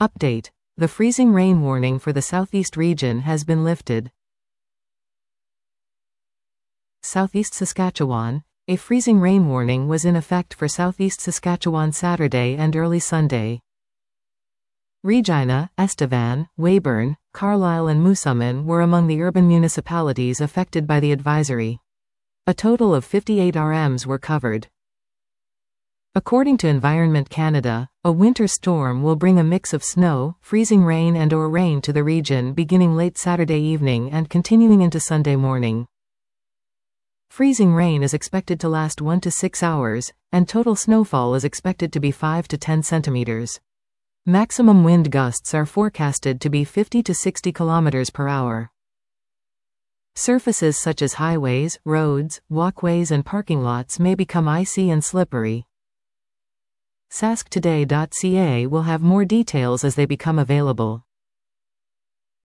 Update. The freezing rain warning for the southeast region has been lifted. Southeast Saskatchewan. A freezing rain warning was in effect for southeast Saskatchewan Saturday and early Sunday. Regina, Estevan, Weyburn, Carlisle and Moosomin were among the urban municipalities affected by the advisory. A total of 58 RMs were covered. According to Environment Canada, a winter storm will bring a mix of snow, freezing rain and/or rain to the region beginning late Saturday evening and continuing into Sunday morning. Freezing rain is expected to last 1 to 6 hours, and total snowfall is expected to be 5 to 10 centimeters. Maximum wind gusts are forecasted to be 50 to 60 kilometers per hour. Surfaces such as highways, roads, walkways and parking lots may become icy and slippery. sasktoday.ca will have more details as they become available.